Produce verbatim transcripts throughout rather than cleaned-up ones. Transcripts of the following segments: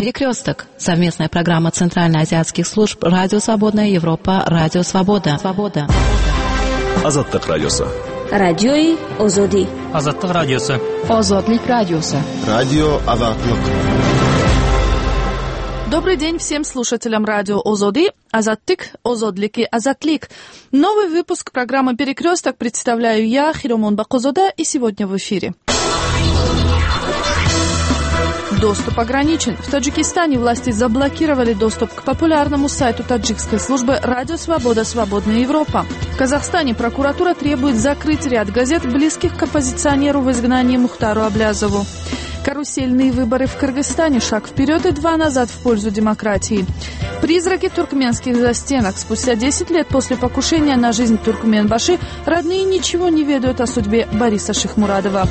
Перекресток. Совместная программа Центральноазиатских служб Радио Свободная Европа, Радио Свобода. Свобода. Азаттык радиосы. Радиои Озоди. Азаттык радиосы. Озодлик радиосы. Радио Азаттык. Добрый день всем слушателям радио Озоди, Азаттык, Озодлик и Азатлик. Новый выпуск программы «Перекресток» представляю я, Хиромон Бакозода, и сегодня в эфире. Доступ ограничен. В Таджикистане власти заблокировали доступ к популярному сайту таджикской службы «Радио Свобода. Свободная Европа». В Казахстане прокуратура требует закрыть ряд газет, близких к оппозиционеру в изгнании Мухтару Аблязову. Карусельные выборы в Кыргызстане. Шаг вперед и два назад в пользу демократии. Призраки туркменских застенок. Спустя десять лет после покушения на жизнь Туркменбаши родные ничего не ведают о судьбе Бориса Шихмурадова.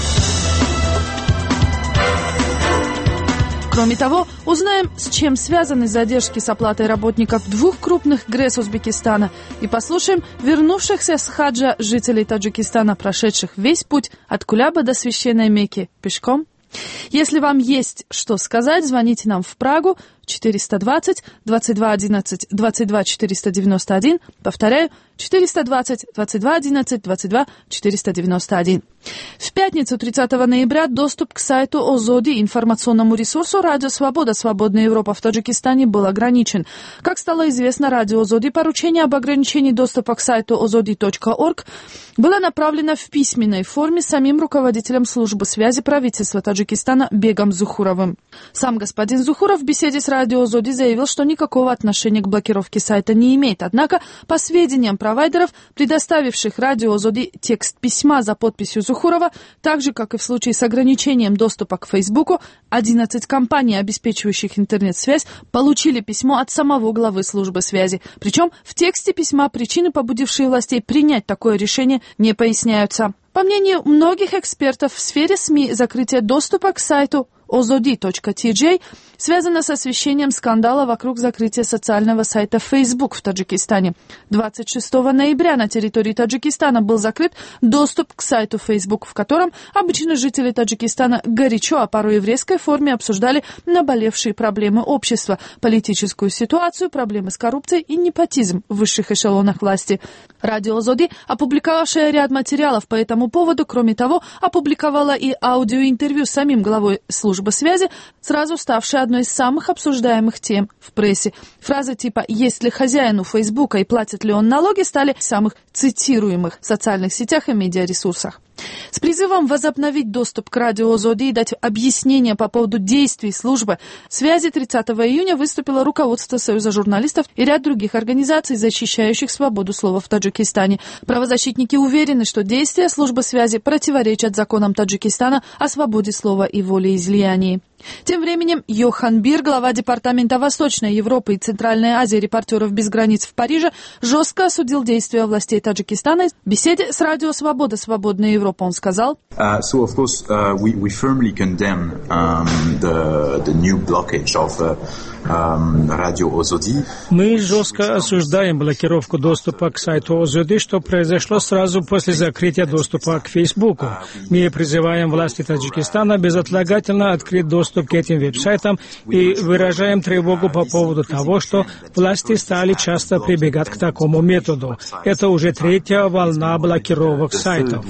Кроме того, узнаем, с чем связаны задержки с оплатой работников двух крупных ГРЭС Узбекистана, и послушаем вернувшихся с хаджа жителей Таджикистана, прошедших весь путь от Кулаба до Священной Мекки пешком. Если вам есть что сказать, звоните нам в Прагу четыреста двадцать двадцать два одиннадцать двадцать два четыреста девяносто один. Повторяю, четыреста двадцать двадцать два одиннадцать двадцать два четыреста девяносто один. В пятницу, тридцатого ноября, доступ к сайту Озоди, информационному ресурсу «Радио Свобода. Свободная Европа» в Таджикистане был ограничен. Как стало известно, радио Озоди поручение об ограничении доступа к сайту озоди точка орг было направлено в письменной форме самим руководителем службы связи правительства Таджикистана Бегом Зухуровым. Сам господин Зухуров в беседе с радио Озоди заявил, что никакого отношения к блокировке сайта не имеет. Однако, по сведениям провайдеров, предоставивших радио Озоди текст письма за подписью Зухурова, так же, как и в случае с ограничением доступа к Фейсбуку, одиннадцать компаний, обеспечивающих интернет-связь, получили письмо от самого главы службы связи. Причем в тексте письма причины, побудившие властей принять такое решение, не поясняются. По мнению многих экспертов в сфере СМИ, закрытие доступа к сайту озоди точка ти джей связано с освещением скандала вокруг закрытия социального сайта Facebook в Таджикистане. двадцать шестого ноября на территории Таджикистана был закрыт доступ к сайту Facebook, в котором обычно жители Таджикистана горячо, а порой и в резкой форме обсуждали наболевшие проблемы общества, политическую ситуацию, проблемы с коррупцией и непотизм в высших эшелонах власти. Радио Озоди, опубликовавшее ряд материалов по этому поводу, кроме того, опубликовала и аудиоинтервью с самим главой службы связи, сразу ставшей одной из самых обсуждаемых тем в прессе. Фразы типа «Есть ли хозяин у Фейсбука и платит ли он налоги» стали в самых цитируемых в социальных сетях и медиаресурсах. С призывом возобновить доступ к радио Озоди и дать объяснение по поводу действий службы связи тридцатого июня выступило руководство Союза журналистов и ряд других организаций, защищающих свободу слова в Таджикистане. Правозащитники уверены, что действия службы связи противоречат законам Таджикистана о свободе слова и волеизлиянии. Тем временем Йохан Бир, глава Департамента Восточной Европы и Центральной Азии «Репортеров без границ» в Париже, жестко осудил действия властей Таджикистана. В беседе с радио «Свобода. Свободная Европа» он сказал: uh, so of course, uh, we, we firmly condemn um, the, the new blockage of uh, um, Radio Ozodi. Мы жестко осуждаем блокировку доступа к сайту Озоди, что произошло сразу после закрытия доступа к Фейсбуку. Мы призываем власти Таджикистана безотлагательно открыть доступ к этим веб-сайтам и выражаем тревогу по поводу того, что власти стали часто прибегать к такому методу. Это уже третья волна блокировок сайтов.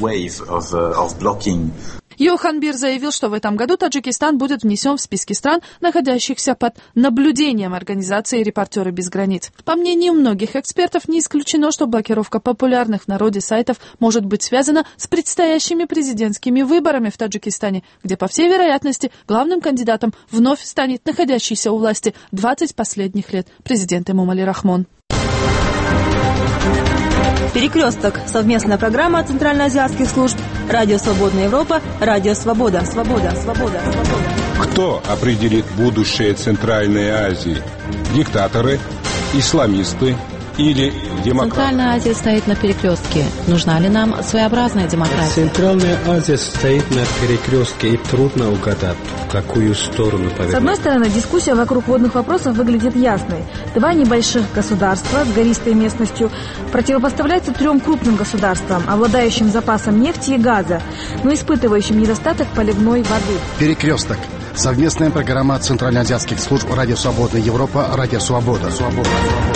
Йохан Бир заявил, что в этом году Таджикистан будет внесен в списки стран, находящихся под наблюдением организации «Репортеры без границ». По мнению многих экспертов, не исключено, что блокировка популярных в народе сайтов может быть связана с предстоящими президентскими выборами в Таджикистане, где, по всей вероятности, главным кандидатом вновь станет находящийся у власти двадцать последних лет президент Эмомали Рахмон. Перекресток. Совместная программа Центральноазиатских служб Радио Свободная Европа, Радио Свобода. Свобода, свобода, свобода. Кто определит будущее Центральной Азии? Диктаторы, исламисты или демократы? Центральная Азия стоит на перекрестке. Нужна ли нам своеобразная демократия? Центральная Азия стоит на перекрестке, и трудно угадать, в какую сторону повернуть. С одной стороны, дискуссия вокруг водных вопросов выглядит ясной. Два небольших государства с гористой местностью противопоставляются трем крупным государствам, обладающим запасом нефти и газа, но испытывающим недостаток поливной воды. Перекресток. Совместная программа центральноазиатских служб «Радио Свободная Европа», «Радио Свобода». Свобода.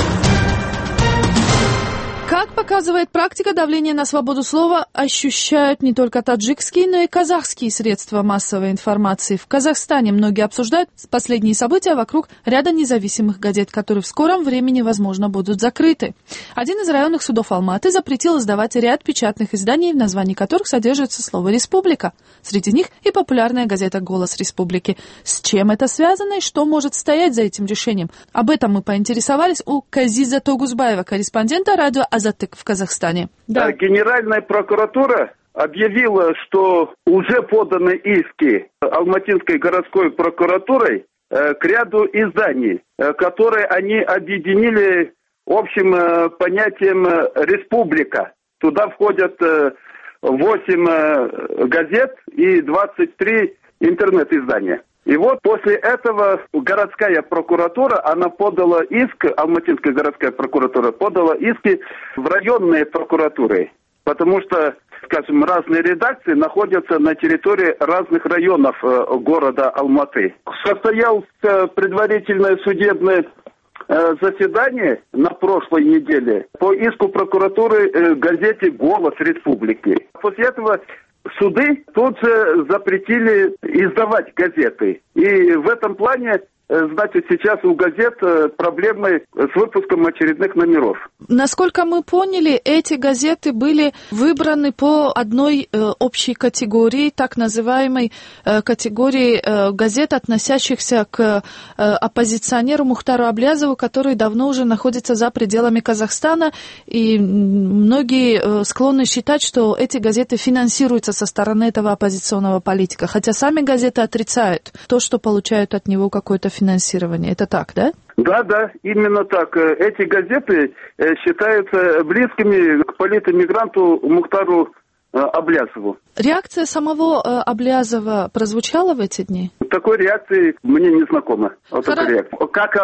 Как показывает практика, давление на свободу слова ощущают не только таджикские, но и казахские средства массовой информации. В Казахстане многие обсуждают последние события вокруг ряда независимых газет, которые в скором времени, возможно, будут закрыты. Один из районных судов Алматы запретил издавать ряд печатных изданий, в названии которых содержится слово «республика». Среди них и популярная газета «Голос Республики». С чем это связано и что может стоять за этим решением? Об этом мы поинтересовались у Казиза Тогузбаева, корреспондента радио «Азаттык» в Казахстане. Да. Генеральная прокуратура объявила, что уже поданы иски Алматинской городской прокуратурой э, к ряду изданий, э, которые они объединили общим э, понятием э, «республика». Туда входят э, восемь э, газет и двадцать три интернет-издания. И вот после этого городская прокуратура, она подала иск, Алматинская городская прокуратура подала иски в районные прокуратуры, потому что, скажем, разные редакции находятся на территории разных районов э, города Алматы. Состоялось предварительное судебное э, заседание на прошлой неделе по иску прокуратуры э, газете «Голос Республики». После этого суды тут же запретили издавать газеты. И в этом плане, значит, сейчас у газет проблемы с выпуском очередных номеров. Насколько мы поняли, эти газеты были выбраны по одной э, общей категории, так называемой э, категории э, газет, относящихся к э, оппозиционеру Мухтару Аблязову, который давно уже находится за пределами Казахстана. И многие э, склонны считать, что эти газеты финансируются со стороны этого оппозиционного политика. Хотя сами газеты отрицают то, что получают от него какое-то финансирование. Это так, да? Да, да, именно так. Эти газеты считаются близкими к политэмигранту Мухтару Аблязову. Реакция самого Аблязова прозвучала в эти дни? Такой реакции мне не знакома. Вот такой реакции. Как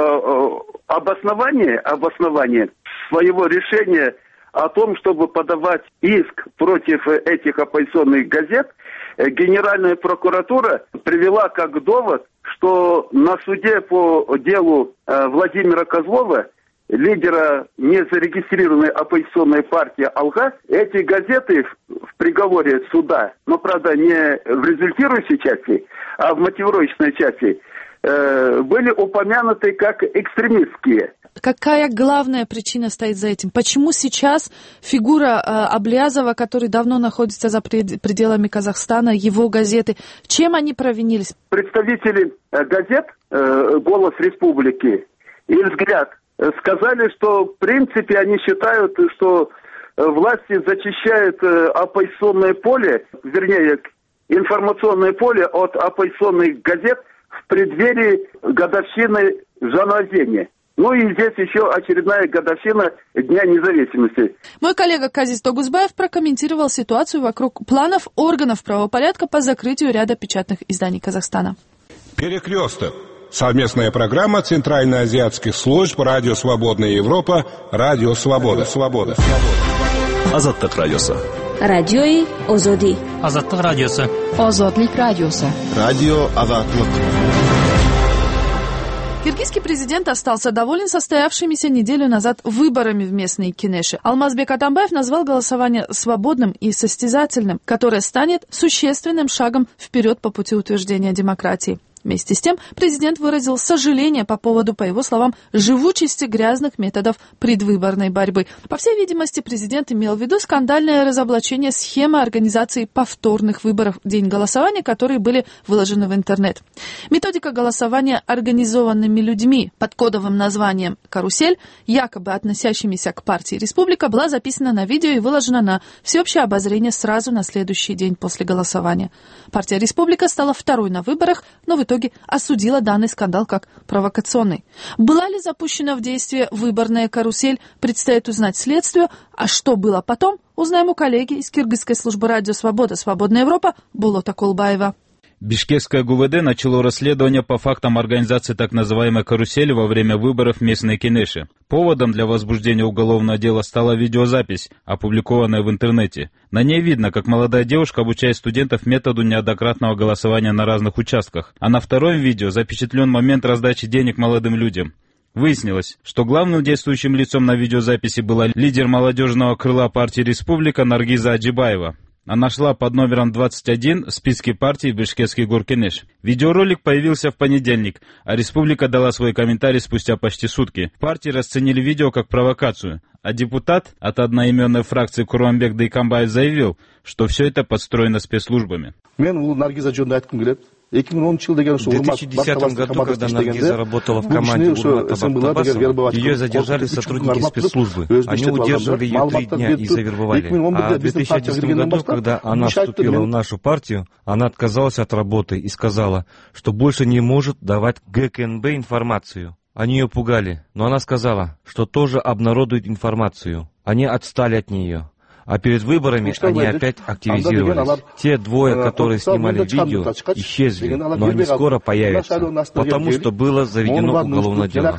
обоснование, обоснование своего решения о том, чтобы подавать иск против этих оппозиционных газет, Генеральная прокуратура привела как довод, что на суде по делу э, Владимира Козлова, лидера незарегистрированной оппозиционной партии «Алга», эти газеты в, в приговоре суда, но, правда, не в результирующей части, а в мотивировочной части, э, были упомянуты как экстремистские. Какая главная причина стоит за этим? Почему сейчас фигура э, Аблязова, который давно находится за пределами Казахстана, его газеты, чем они провинились? Представители э, газет э, «Голос Республики» и «Взгляд» э, сказали, что в принципе они считают, что э, власти зачищают э, оппозиционное поле, вернее, информационное поле от оппозиционных газет в преддверии годовщины Жаназени. Ну и здесь еще очередная годовщина Дня независимости. Мой коллега Казиз Тогузбаев прокомментировал ситуацию вокруг планов органов правопорядка по закрытию ряда печатных изданий Казахстана. Перекресток. Совместная программа центральноазиатских служб «Радио Свободная Европа», «Радио Свобода». Свобода. Азаттык радиосы. Радиои Озоди. Азаттык радиосы. Озодлик радиосы. Радио Азаттык. Киргизский президент остался доволен состоявшимися неделю назад выборами в местные Кенеши. Алмазбек Атамбаев назвал голосование свободным и состязательным, которое станет существенным шагом вперед по пути утверждения демократии. Вместе с тем президент выразил сожаление по поводу, по его словам, живучести грязных методов предвыборной борьбы. По всей видимости, президент имел в виду скандальное разоблачение схемы организации повторных выборов в день голосования, которые были выложены в интернет. Методика голосования организованными людьми под кодовым названием «Карусель», якобы относящимися к партии «Республика», была записана на видео и выложена на всеобщее обозрение сразу на следующий день после голосования. Партия «Республика» стала второй на выборах, но в итоге осудила данный скандал как провокационный. Была ли запущена в действие выборная карусель, предстоит узнать следствию, а что было потом, узнаем у коллеги из киргизской службы «Радио Свобода. Свободная Европа» Болота Колбаева. Бишкекское ГУВД начало расследование по фактам организации так называемой «карусели» во время выборов в местные кенеши. Поводом для возбуждения уголовного дела стала видеозапись, опубликованная в интернете. На ней видно, как молодая девушка обучает студентов методу неоднократного голосования на разных участках. А на втором видео запечатлен момент раздачи денег молодым людям. Выяснилось, что главным действующим лицом на видеозаписи была лидер молодежного крыла партии «Республика» Наргиза Аджибаева. Она шла под номером двадцать один в списке партии Бишкекский горкенеш. Видеоролик появился в понедельник, а «Республика» дала свой комментарий спустя почти сутки. В партии расценили видео как провокацию, а депутат от одноименной фракции Курманбек Дайкамбаев заявил, что все это подстроено спецслужбами. В две тысячи десятом году, когда Наргиза работала в команде Урмата Бактабасова, ее задержали сотрудники спецслужбы. Они удерживали ее три дня и завербовали. А в две тысячи одиннадцатом году, когда она вступила в нашу партию, она отказалась от работы и сказала, что больше не может давать ГКНБ информацию. Они ее пугали, но она сказала, что тоже обнародует информацию. Они отстали от нее. А перед выборами они опять активизировались. Те двое, которые снимали видео, исчезли, но они скоро появятся, потому что было заведено уголовное дело.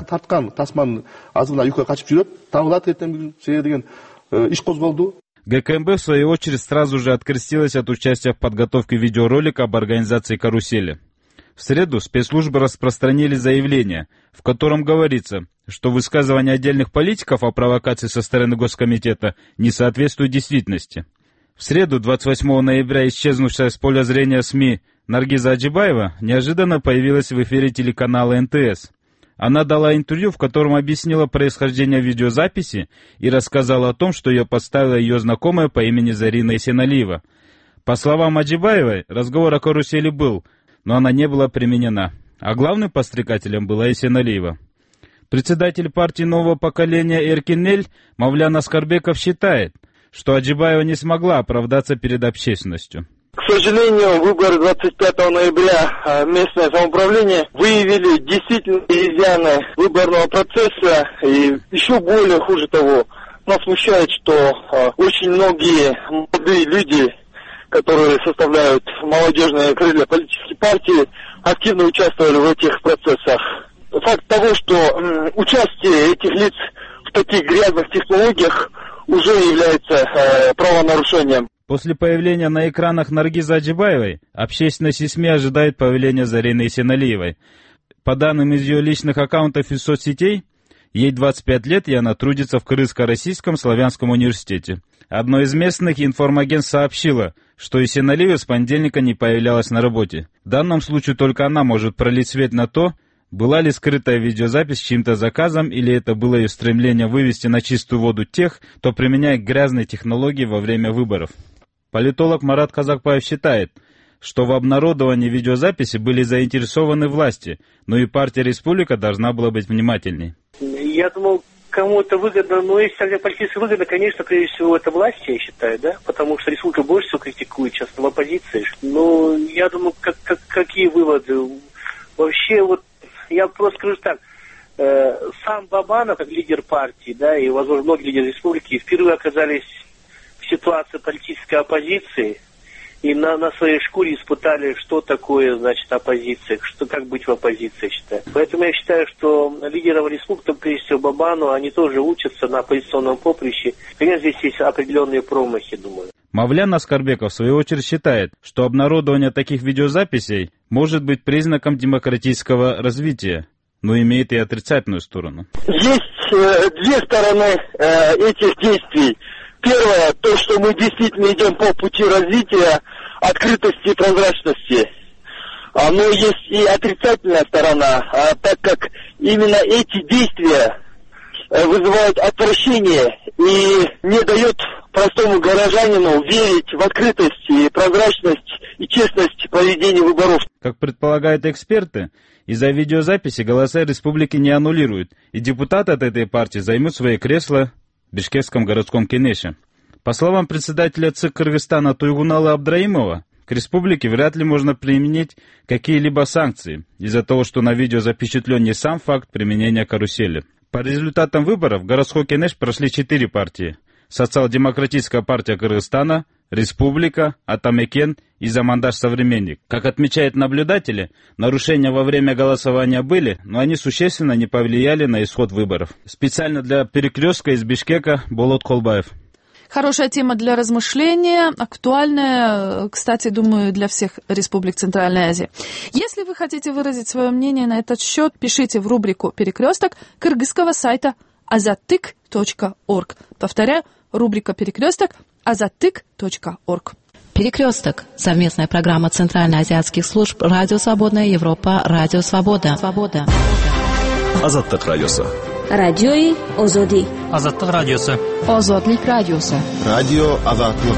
ГКНБ, в свою очередь, сразу же открестилась от участия в подготовке видеоролика об организации «Карусели». В среду спецслужбы распространили заявление, в котором говорится, что высказывания отдельных политиков о провокации со стороны Госкомитета не соответствуют действительности. В среду, двадцать восьмого ноября, исчезнувшая с поля зрения СМИ Наргиза Аджибаева неожиданно появилась в эфире телеканала эн тэ эс. Она дала интервью, в котором объяснила происхождение видеозаписи и рассказала о том, что ее подставила ее знакомая по имени Зарина Эсеналиева. По словам Аджибаевой, разговор о карусели был, но она не была применена, а главным подстрекателем была Эсеналиева. Председатель партии нового поколения Эркинель Мавлян Аскарбеков считает, что Аджибаева не смогла оправдаться перед общественностью. К сожалению, выборы двадцать пятого ноября местное самоуправление выявили действительно изъяны выборного процесса, и еще более хуже того, нас смущает, что очень многие молодые люди, которые составляют молодежные крылья политической партии, активно участвовали в этих процессах. Факт того, что м, участие этих лиц в таких грязных технологиях уже является э, правонарушением. После появления на экранах Наргизы Аджибаевой общественность и СМИ ожидает появления Зарины Эсеналиевой. По данным из ее личных аккаунтов и соцсетей, ей двадцать пять лет, и она трудится в Крымско-Российском славянском университете. Одно из местных информагентств сообщило, что Эсеналиева с понедельника не появлялась на работе. В данном случае только она может пролить свет на то, была ли скрытая видеозапись чьим-то заказом, или это было ее стремление вывести на чистую воду тех, кто применяет грязные технологии во время выборов. Политолог Марат Казакбаев считает, что в обнародовании видеозаписи были заинтересованы власти, но и партия «Республика» должна была быть внимательней. Я думал, кому это выгодно, но если для политически выгодно, конечно, прежде всего это власти, я считаю, да, потому что «Республика» больше всего критикует сейчас в оппозиции. Но я думаю, как, как, какие выводы? Вообще, вот, я просто скажу так, э, сам Бабанов, как лидер партии, да, и, возможно, многие лидеры республики впервые оказались в ситуации политической оппозиции и на, на своей шкуре испытали, что такое, значит, оппозиция, что, как быть в оппозиции, считаю. Поэтому я считаю, что лидерам республики, прежде всего Бабану, они тоже учатся на оппозиционном поприще. Конечно, здесь есть определенные промахи, думаю. Мавлян Аскарбеков, в свою очередь, считает, что обнародование таких видеозаписей может быть признаком демократического развития, но имеет и отрицательную сторону. Есть э, две стороны э, этих действий. Первое, то, что мы действительно идем по пути развития, открытости и прозрачности. А, но есть и отрицательная сторона, а, так как именно эти действия э, вызывают отвращение и не дают простому горожанину верить в открытость и прозрачность и честность проведения выборов. Как предполагают эксперты, из-за видеозаписи голоса республики не аннулируют, и депутаты от этой партии займут свои кресла в Бишкекском городском кенеше. По словам председателя ЦИК Кыргызстана Туйгунала Абдраимова, к республике вряд ли можно применить какие-либо санкции из-за того, что на видео запечатлен не сам факт применения карусели. По результатам выборов в городской кенеш прошли четыре партии. Социал-демократическая партия Кыргызстана, Республика, Атамекен и Замандаш Современник. Как отмечают наблюдатели, нарушения во время голосования были, но они существенно не повлияли на исход выборов. Специально для «Перекрестка» из Бишкека Болот Колбаев. Хорошая тема для размышления, актуальная, кстати, думаю, для всех республик Центральной Азии. Если вы хотите выразить свое мнение на этот счет, пишите в рубрику «Перекресток» кыргызского сайта азаттык точка орг. Повторяю, рубрика «Перекресток» азаттык точка орг. Перекресток. Совместная программа Центральноазиатских служб Радио Свободная Европа, Радио Свобода. Свобода. Азаттык радиосы. Радиои Озоди. Азаттык радиосы. Озодлик радиосы. Радио Азаттык.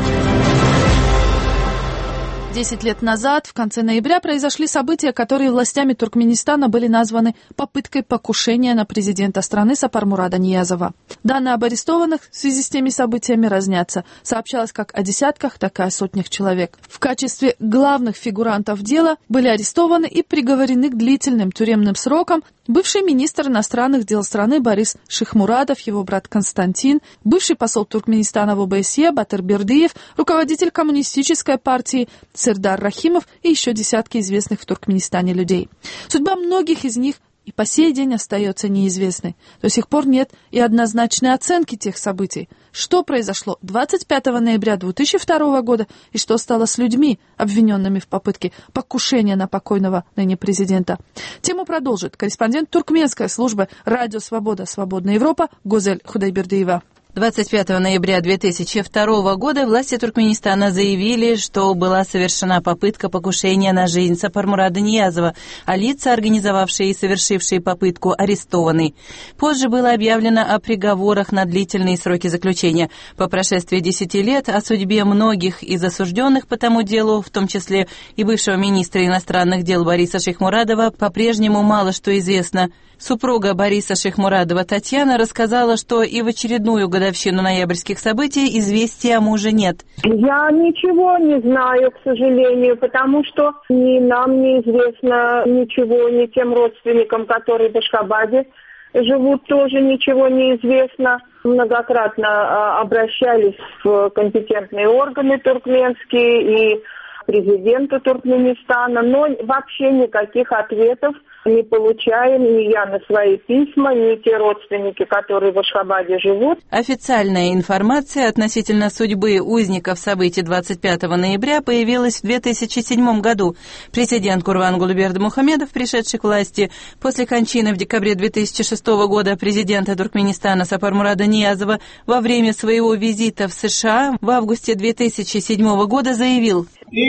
Десять лет назад, в конце ноября, произошли события, которые властями Туркменистана были названы попыткой покушения на президента страны Сапармурада Ниязова. Данные об арестованных в связи с теми событиями разнятся. Сообщалось как о десятках, так и о сотнях человек. В качестве главных фигурантов дела были арестованы и приговорены к длительным тюремным срокам бывший министр иностранных дел страны Борис Шихмурадов, его брат Константин, бывший посол Туркменистана в ОБСЕ Батыр Бердыев, руководитель коммунистической партии Сердар Рахимов и еще десятки известных в Туркменистане людей. Судьба многих из них и по сей день остается неизвестной. До сих пор нет и однозначной оценки тех событий. Что произошло двадцать пятого ноября две тысячи второго года и что стало с людьми, обвиненными в попытке покушения на покойного ныне президента. Тему продолжит корреспондент туркменской службы «Радио Свобода. Свободная Европа» Гозель Худайбердиева. двадцать пятого ноября две тысячи второго года власти Туркменистана заявили, что была совершена попытка покушения на жизнь Сапармурада Ниязова, а лица, организовавшие и совершившие попытку, арестованы. Позже было объявлено о приговорах на длительные сроки заключения. По прошествии десяти лет о судьбе многих из осужденных по тому делу, в том числе и бывшего министра иностранных дел Бориса Шихмурадова, по-прежнему мало что известно. Супруга Бориса Шихмурадова Татьяна рассказала, что и в очередную годовщину ноябрьских событий известия о муже нет. Я ничего не знаю, к сожалению, потому что ни нам не известно ничего, ни тем родственникам, которые в Ашхабаде живут, тоже ничего не известно. Многократно обращались в компетентные органы туркменские и президента Туркменистана, но вообще никаких ответов не получаем ни я на свои письма, ни те родственники, которые в Ашхабаде живут. Официальная информация относительно судьбы узников событий двадцать пятого ноября появилась в две тысячи седьмом году. Президент Курвангулы Бердымухамедов, пришедший к власти после кончины в декабре две тысячи шестого года президента Туркменистана Сапармурада Ниязова, во время своего визита в США в августе две тысячи седьмого года заявил: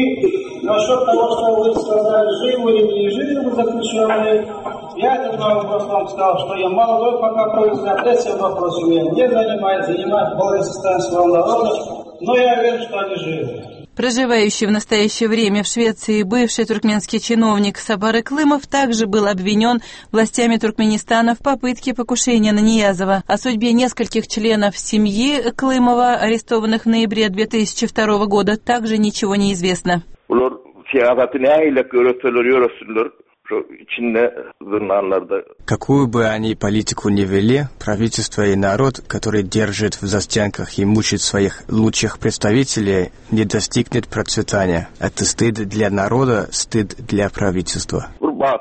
И насчет того, что вы сказали, живы или не живы заключенные, я этот вопрос вам сказал, что я молодой пока производитель, этим вопросом я не занимаюсь, занимаюсь благосостоянием своего народа, но я верю, что они живы. Проживающий в настоящее время в Швеции бывший туркменский чиновник Сапар Иклымов также был обвинен властями Туркменистана в попытке покушения на Ниязова. О судьбе нескольких членов семьи Иклымова, арестованных в ноябре две тысячи второго года, также ничего не известно. Какую бы они политику ни вели, правительство и народ, который держит в застенках и мучает своих лучших представителей, не достигнет процветания. Это стыд для народа, стыд для правительства.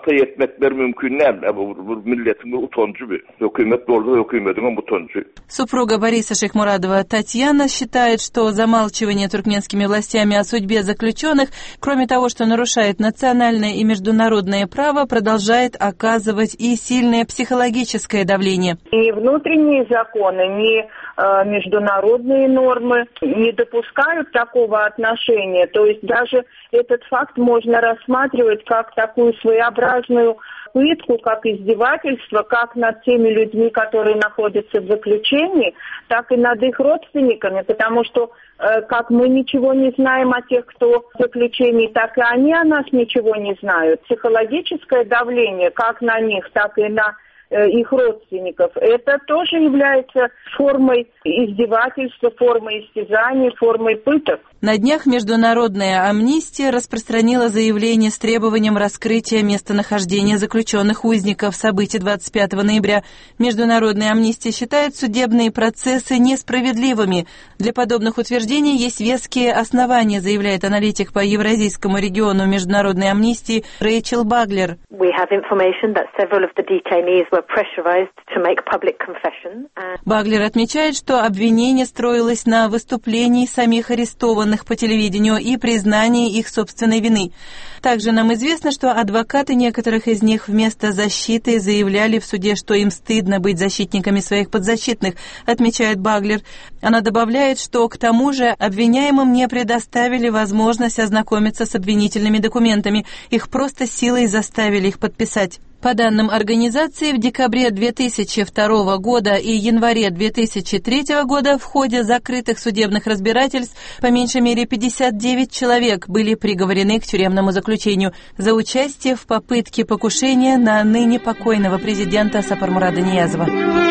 Супруга Бориса Шихмурадова Татьяна считает, что замалчивание туркменскими властями о судьбе заключенных, кроме того, что нарушает национальное и международное право, продолжает оказывать и сильное психологическое давление. Ни внутренние законы, ни э, международные нормы не допускают такого отношения. То есть даже этот факт можно рассматривать как такую своеобразную пытку, как издевательство, как над теми людьми, которые находятся в заключении, так и над их родственниками, потому что э, как мы ничего не знаем о тех, кто в заключении, так и они о нас ничего не знают. Психологическое давление как на них, так и на э, их родственников, это тоже является формой издевательства, формой истязаний, формой пыток. На днях Международная амнистия распространила заявление с требованием раскрытия местонахождения заключенных узников событий двадцать пятого ноября. Международная амнистия считает судебные процессы несправедливыми. Для подобных утверждений есть веские основания, заявляет аналитик по евразийскому региону Международной амнистии Рэйчел Баглер. Баглер отмечает, что обвинение строилось на выступлении самих арестованных по телевидению и признании их собственной вины. Также нам известно, что адвокаты некоторых из них вместо защиты заявляли в суде, что им стыдно быть защитниками своих подзащитных, отмечает Баглер. Она добавляет, что к тому же обвиняемым не предоставили возможность ознакомиться с обвинительными документами, их просто силой заставили их подписать. По данным организации, в декабре две тысячи второго года и январе две тысячи третьего года в ходе закрытых судебных разбирательств по меньшей мере пятьдесят девять человек были приговорены к тюремному заключению за участие в попытке покушения на ныне покойного президента Сапармурада Ниязова.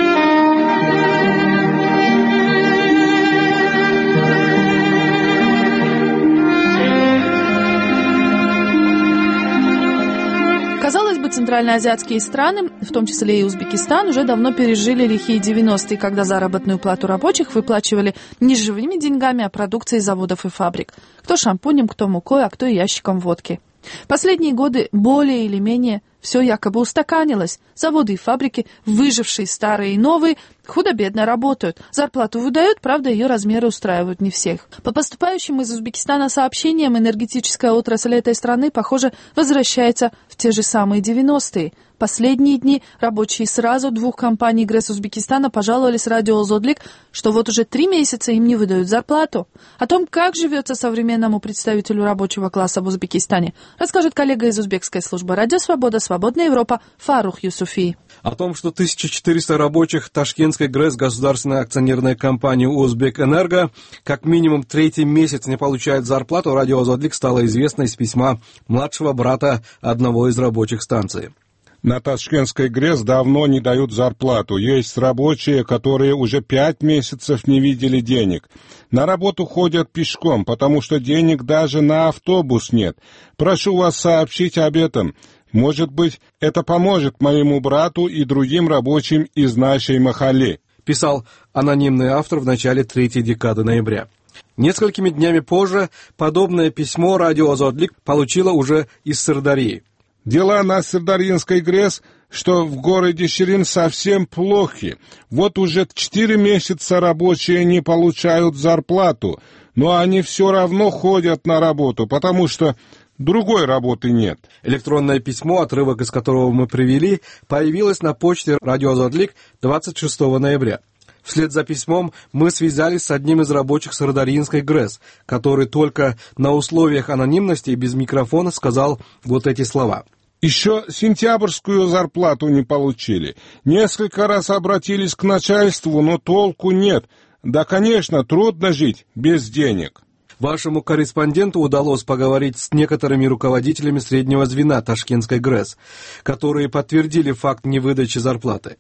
Казалось бы, центральноазиатские страны, в том числе и Узбекистан, уже давно пережили лихие девяностые, когда заработную плату рабочих выплачивали не живыми деньгами, а продукцией заводов и фабрик. Кто шампунем, кто мукой, а кто и ящиком водки. Последние годы более или менее все якобы устаканилось. Заводы и фабрики, выжившие старые и новые, худо-бедно работают. Зарплату выдают, правда, ее размеры устраивают не всех. По поступающим из Узбекистана сообщениям, энергетическая отрасль этой страны, похоже, возвращается в те же самые девяностые. Последние дни рабочие сразу двух компаний ГРЭС Узбекистана пожаловались радио «Озодлик», что вот уже три месяца им не выдают зарплату. О том, как живется современному представителю рабочего класса в Узбекистане, расскажет коллега из узбекской службы «Радио Свобода», «Свободная Европа» Фарух Юсуфи. О том, что тысяча четыреста рабочих Ташкентской ГРЭС государственной акционерной компании «Узбекэнерго» как минимум третий месяц не получает зарплату, радио «Озодлик» стало известно из письма младшего брата одного из рабочих станций. На Ташкентской ГРЭС давно не дают зарплату. Есть рабочие, которые уже пять месяцев не видели денег. На работу ходят пешком, потому что денег даже на автобус нет. Прошу вас сообщить об этом. Может быть, это поможет моему брату и другим рабочим из нашей махалли, писал анонимный автор в начале третьей декады ноября. Несколькими днями позже подобное письмо радио «Озодлик» получило уже из Сырдарьи. Дела на Сырдарьинской ГРЭС, что в городе Ширин, совсем плохи. Вот уже четыре месяца рабочие не получают зарплату, но они все равно ходят на работу, потому что другой работы нет. Электронное письмо, отрывок из которого мы привели, появилось на почте радио «Озодлик» двадцать шестого ноября. Вслед за письмом мы связались с одним из рабочих Сырдарьинской ГРЭС, который только на условиях анонимности и без микрофона сказал вот эти слова. Еще сентябрьскую зарплату не получили. Несколько раз обратились к начальству, но толку нет. Да, конечно, трудно жить без денег. Вашему корреспонденту удалось поговорить с некоторыми руководителями среднего звена Ташкентской ГРЭС, которые подтвердили факт невыдачи зарплаты.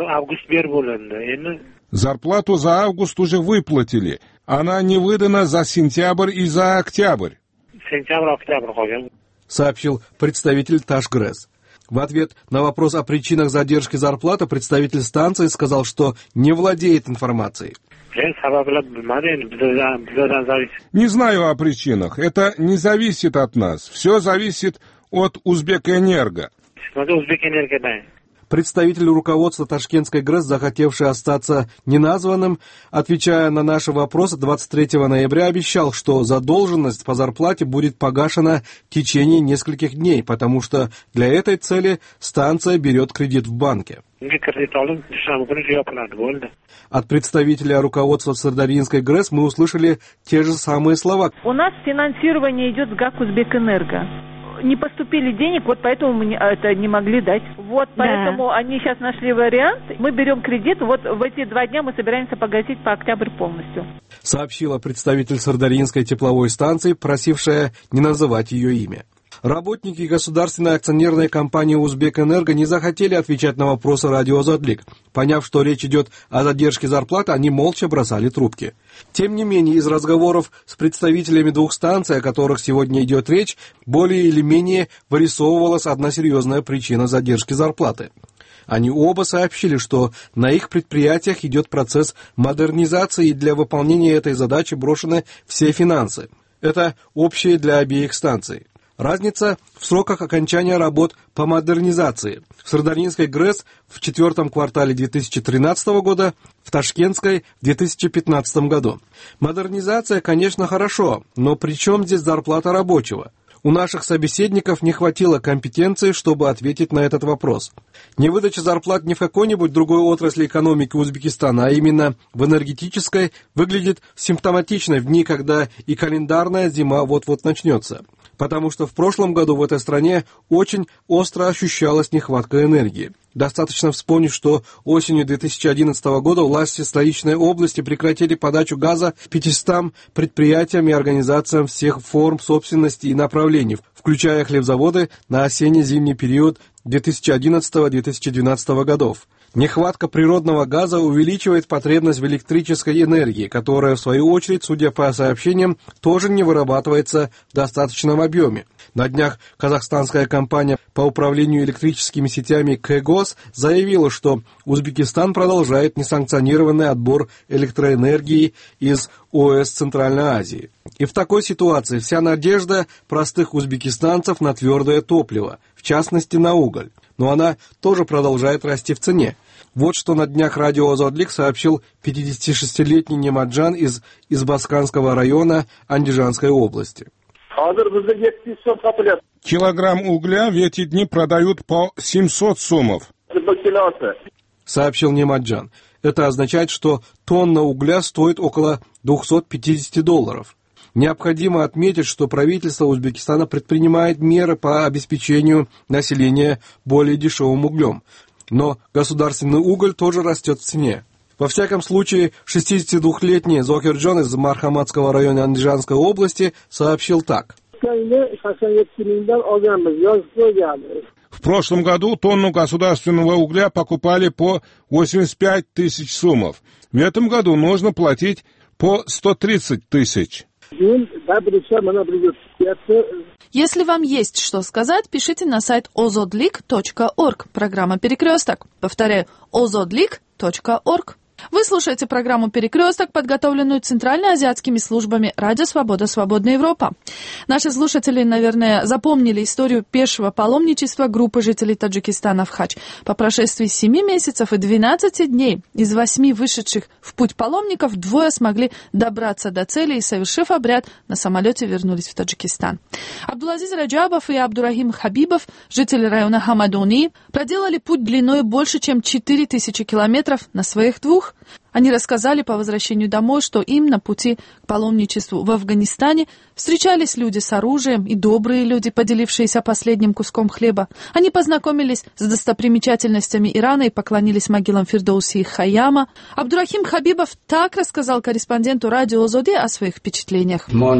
Зарплату за август уже выплатили. Она не выдана за сентябрь и за октябрь. Сообщил представитель Ташгрэс. В ответ на вопрос о причинах задержки зарплаты представитель станции сказал, что не владеет информацией. Не знаю о причинах. Это не зависит от нас. Все зависит от Узбекэнерго. Представитель руководства Ташкентской ГРЭС, захотевший остаться неназванным, отвечая на наши вопросы двадцать третьего ноября, обещал, что задолженность по зарплате будет погашена в течение нескольких дней, потому что для этой цели станция берет кредит в банке. От представителя руководства Сырдарьинской ГРЭС мы услышали те же самые слова. У нас финансирование идет с ГАК Узбекэнерго. Не поступили денег, вот поэтому мы это не могли дать. Вот поэтому да. Они сейчас нашли вариант. Мы берем кредит, вот в эти два дня мы собираемся погасить по октябрь полностью. Сообщила представитель Сырдарьинской тепловой станции, просившая не называть ее имя. Работники государственной акционерной компании «Узбекэнерго» не захотели отвечать на вопросы радио «Азатлик». Поняв, что речь идет о задержке зарплаты, они молча бросали трубки. Тем не менее, из разговоров с представителями двух станций, о которых сегодня идет речь, более или менее вырисовывалась одна серьезная причина задержки зарплаты. Они оба сообщили, что на их предприятиях идет процесс модернизации, и для выполнения этой задачи брошены все финансы. Это общее для обеих станций. Разница в сроках окончания работ по модернизации. В Сырдарьинской ГРЭС в четвертом квартале две тысячи тринадцатого года, в Ташкентской в две тысячи пятнадцатом году. Модернизация, конечно, хорошо, но при чем здесь зарплата рабочего? У наших собеседников не хватило компетенции, чтобы ответить на этот вопрос. Невыдача зарплат не в какой-нибудь другой отрасли экономики Узбекистана, а именно в энергетической, выглядит симптоматично в дни, когда и календарная зима вот-вот начнется. Потому что в прошлом году в этой стране очень остро ощущалась нехватка энергии. Достаточно вспомнить, что осенью две тысячи одиннадцатого года власти столичной области прекратили подачу газа пятистам предприятиям и организациям всех форм собственности и направлений, включая хлебзаводы, на осенне-зимний период две тысячи одиннадцатого — две тысячи двенадцатого годов. Нехватка природного газа увеличивает потребность в электрической энергии, которая, в свою очередь, судя по сообщениям, тоже не вырабатывается в достаточном объеме. На днях казахстанская компания по управлению электрическими сетями КЭГОС заявила, что Узбекистан продолжает несанкционированный отбор электроэнергии из ОС Центральной Азии. И в такой ситуации вся надежда простых узбекистанцев на твердое топливо, в частности на уголь. Но она тоже продолжает расти в цене. Вот что на днях радио «Азатлик» сообщил пятидесятишестилетний Немаджан из Избасканского района Андижанской области. Килограмм угля в эти дни продают по семьсот сомов, сообщил Немаджан. Это означает, что тонна угля стоит около двести пятьдесят долларов. Необходимо отметить, что правительство Узбекистана предпринимает меры по обеспечению населения более дешевым углем. Но государственный уголь тоже растет в цене. Во всяком случае, шестидесятидвухлетний Зокирджон из Мархаматского района Андижанской области сообщил так. В прошлом году тонну государственного угля покупали по восемьдесят пять тысяч сомов. В этом году нужно платить по сто тридцать тысяч. Если вам есть что сказать, пишите на сайт озодлик точка орг. Программа «Перекресток». Повторяю, озодлик точка орг. Вы слушаете программу «Перекресток», подготовленную центральноазиатскими службами «Радио Свобода. Свободная Европа». Наши слушатели, наверное, запомнили историю пешего паломничества группы жителей Таджикистана в хадж. По прошествии семи месяцев и двенадцати дней из восьми вышедших в путь паломников двое смогли добраться до цели и, совершив обряд, на самолете вернулись в Таджикистан. Абдулазиз Раджабов и Абдурахим Хабибов, жители района Хамадуни, проделали путь длиной больше, чем четыре тысячи километров на своих двух. Они рассказали по возвращению домой, что им на пути к паломничеству в Афганистане встречались люди с оружием и добрые люди, поделившиеся последним куском хлеба. Они познакомились с достопримечательностями Ирана и поклонились могилам Фирдоуси и Хайяма. Абдурахим Хабибов так рассказал корреспонденту радио «Озоди» о своих впечатлениях. Нам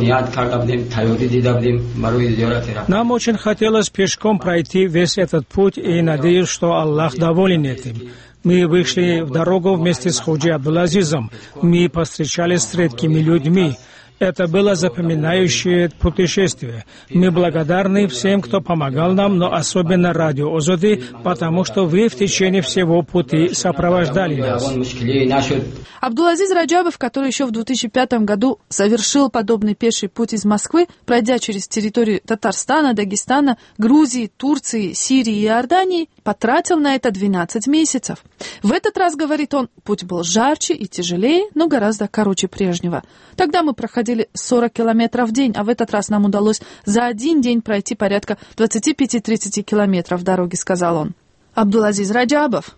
очень хотелось пешком пройти весь этот путь, и надеюсь, что Аллах доволен этим. Мы вышли в дорогу вместе с Ходжи Абдулазизом. Мы повстречались с редкими людьми. Это было запоминающее путешествие. Мы благодарны всем, кто помогал нам, но особенно радио «Озоди», потому что вы в течение всего пути сопровождали нас. Абдулазиз Раджабов, который еще в две тысячи пятом году совершил подобный пеший путь из Москвы, пройдя через территорию Татарстана, Дагестана, Грузии, Турции, Сирии и Иордании, потратил на это двенадцать месяцев. В этот раз, говорит он, путь был жарче и тяжелее, но гораздо короче прежнего. Тогда мы проходили сорок километров в день, а в этот раз нам удалось за один день пройти порядка двадцать пять-тридцать километров дороги, сказал он. Абдулазиз Раджабов.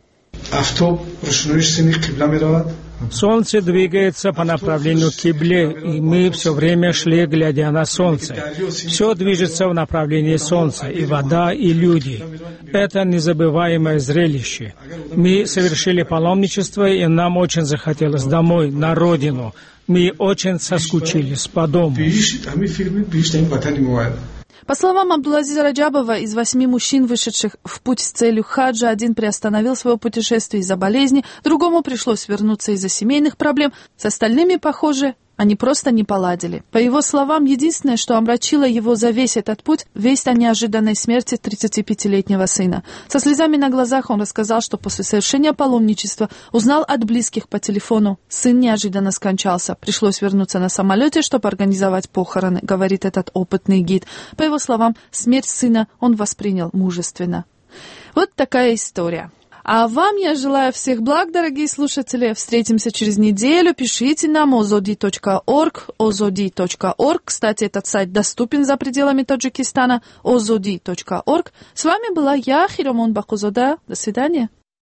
Солнце двигается по направлению к кибле, и мы все время шли, глядя на солнце. Все движется в направлении солнца, и вода, и люди. Это незабываемое зрелище. Мы совершили паломничество, и нам очень захотелось домой, на родину. Мы очень соскучились по дому. По словам Абдулазиза Раджабова, из восьми мужчин, вышедших в путь с целью хаджа, один приостановил свое путешествие из-за болезни, другому пришлось вернуться из-за семейных проблем. С остальными, похоже, они просто не поладили. По его словам, единственное, что омрачило его за весь этот путь, весть о неожиданной смерти тридцатипятилетнего сына. Со слезами на глазах он рассказал, что после совершения паломничества узнал от близких по телефону. Сын неожиданно скончался. Пришлось вернуться на самолете, чтобы организовать похороны, говорит этот опытный гид. По его словам, смерть сына он воспринял мужественно. Вот такая история. А вам я желаю всех благ, дорогие слушатели. Встретимся через неделю. Пишите нам озоди точка орг, озоди точка орг. Кстати, этот сайт доступен за пределами Таджикистана. озоди точка орг. С вами была я, Хиромон Бакузода. До свидания.